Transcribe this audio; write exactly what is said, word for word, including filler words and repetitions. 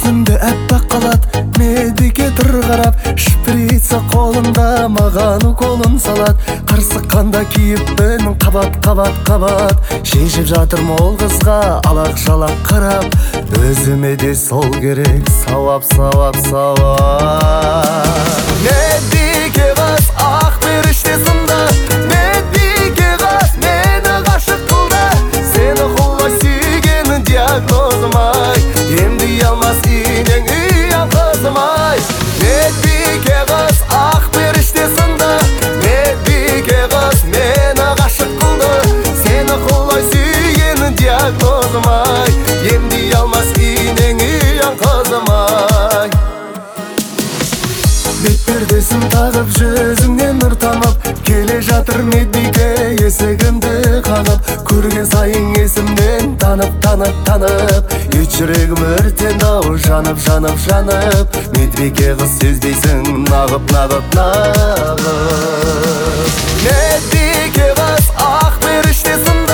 жүзүмдө аппак калат, медбике тур карап, шприца колунда маган уколун салат. Карсыкканда кийиппин кабат кабат кабат, шешип жатырмын ол кызга алак шалак карап. Өзүмө де сол керек, сабап сабап сабап. Медбике кыз ак периштесинде, медбике кыз мени гашык кылды. Сени кулла сүйген диагнозум ай, эмди алмас инең уян кызым ай. Медбике кыз ак периштесинде, медбике кыз мени гашык кылды. Сени кулла сүйген диагнозум ай, эмди алмас инең уян кызым ай. Бет пердесин тагып, жүзүңнөн нур тамып, келе жатыр медбике эсигимди кагып. Көрген сайын эсимден танып танып танып, үч жүрөгүм өртенди ау жанып жанып жанып. Медбике кыз сезбейсиң нагып нагып нагып. Медбике кыз ак периштесин